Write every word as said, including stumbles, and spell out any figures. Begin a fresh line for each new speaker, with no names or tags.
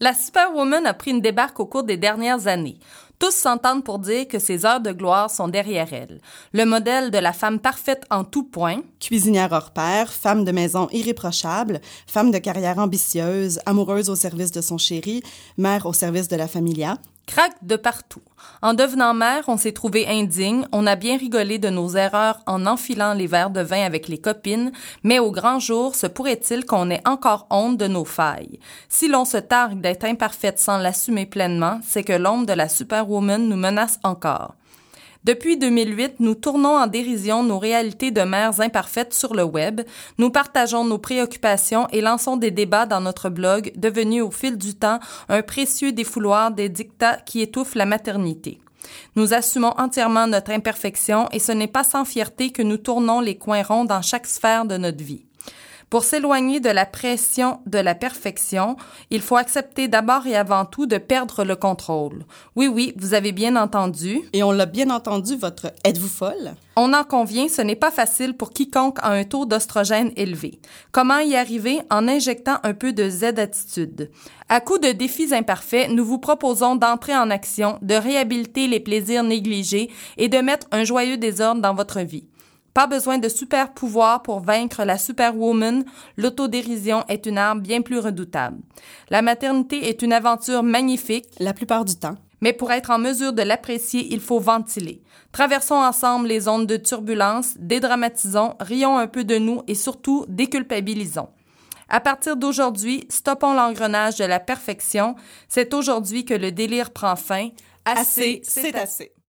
La superwoman a pris une débarque au cours des dernières années. Tous s'entendent pour dire que ses heures de gloire sont derrière elle. Le modèle de la femme parfaite en tout point.
Cuisinière hors pair, femme de maison irréprochable, femme de carrière ambitieuse, amoureuse au service de son chéri, mère au service de la familia.
Craque de partout. En devenant mère, on s'est trouvé indigne, on a bien rigolé de nos erreurs en enfilant les verres de vin avec les copines, mais au grand jour, se pourrait-il qu'on ait encore honte de nos failles. Si l'on se targue d'être imparfaite sans l'assumer pleinement, c'est que l'ombre de la superwoman nous menace encore. Depuis deux mille huit, nous tournons en dérision nos réalités de mères imparfaites sur le web, nous partageons nos préoccupations et lançons des débats dans notre blog, devenu au fil du temps un précieux défouloir des dictats qui étouffent la maternité. Nous assumons entièrement notre imperfection et ce n'est pas sans fierté que nous tournons les coins ronds dans chaque sphère de notre vie. Pour s'éloigner de la pression de la perfection, il faut accepter d'abord et avant tout de perdre le contrôle. Oui, oui, vous avez bien entendu.
Et on l'a bien entendu, votre « êtes-vous folle » ?
On en convient, ce n'est pas facile pour quiconque a un taux d'oestrogène élevé. Comment y arriver? En injectant un peu de Z-attitude. À coup de défis imparfaits, nous vous proposons d'entrer en action, de réhabiliter les plaisirs négligés et de mettre un joyeux désordre dans votre vie. Pas besoin de super pouvoirs pour vaincre la superwoman, l'autodérision est une arme bien plus redoutable. La maternité est une aventure magnifique,
la plupart du temps.
Mais pour être en mesure de l'apprécier, il faut ventiler. Traversons ensemble les ondes de turbulence, dédramatisons, rions un peu de nous et surtout déculpabilisons. À partir d'aujourd'hui, stoppons l'engrenage de la perfection. C'est aujourd'hui que le délire prend fin.
Assez, c'est assez.